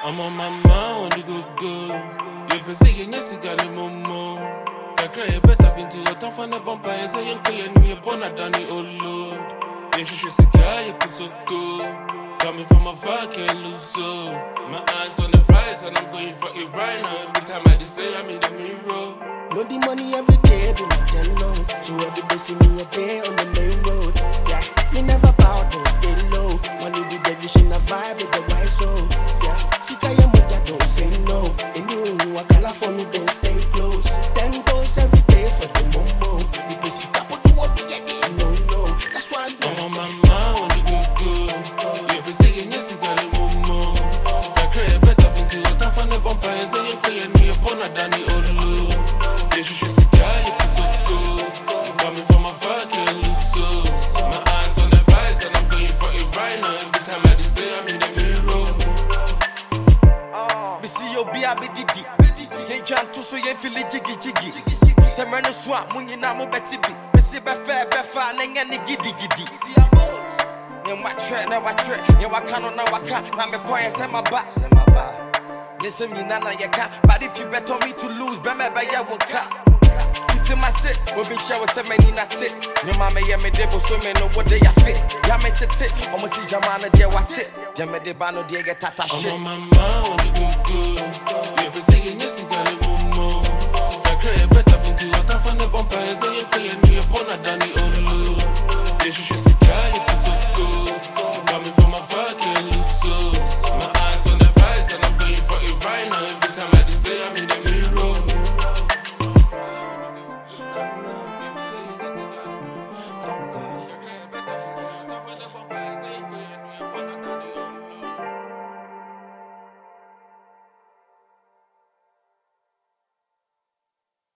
I'm on my mind when you go. You're perceiving yes, you got a momo. I cry better into your tough on the bumper. I say you're paying me a bonnet down the old load. You should see guy, you're so good. Coming from a far, can't lose so. My eyes on the prize, and I'm going for it right now. Every time I just say I'm in the mirror. Know the money every day, be my download. So every day see me a day on the main road. Yeah, me never bow, don't stay low. Money the devilish in a vibe with the right soul. Yeah, see I am with that, don't say no. And you, I call for me, then stay close. 10 goes every day for the momo. You can see top of the world, yeah, no. That's why I'm on my mind when you go. You're perceiving yes, you got a momo. I cry better into your tough on the bumper. I say you're paying me a bonnet down the old load. You should see guy, you're so good. Coming from a far, can't lose so. My eyes on the prize, and I'm going for it right now. Every time I just say I'm in the mirror. Me see you be a bididi. Yen jam to so yen feel jiggy. Semrano swap, munyi na mo beti bi. Me see be fair, nenga ni giddy. See a boat. Yen watch yen wakano na waka. Na me koye se my back. Listen, me nana yaka, but if you bet on me to lose, be me ya waka. Titi my sit, we been shower se many not it. Your mama ya me debo so me know what they are fit. Ya me tete, almost see Jamana dear what it. Jame de bano dear get tata shit. I'm on my mind when you go. You're perceiving yes, you got a momo. I cry better into your tough on the bumper. I say you're paying me a bonnet down